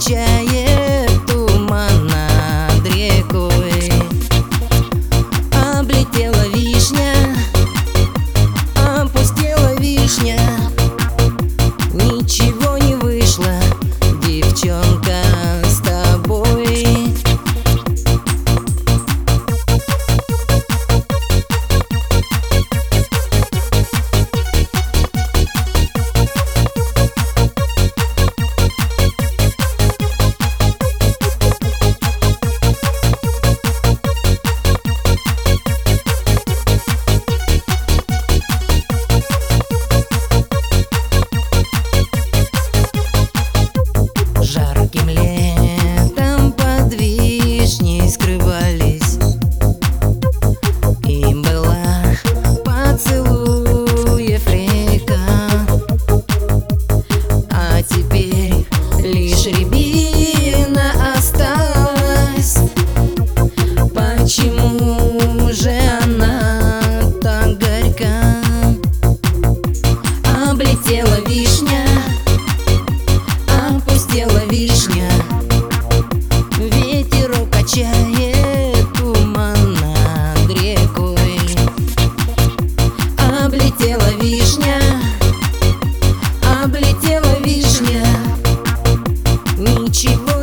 качает туман над рекой. Облетела вишня, опустела вишня, ничего не вышло, девчонка, с тобой. Жарким летом под вишней скрывались, и была поцелуев река. А теперь лишь рябина осталась. Почему же она так горька? Облетела вишня, опустела вишня, ветерок качает туман над рекой. Облетела вишня, облетела вишня, ничего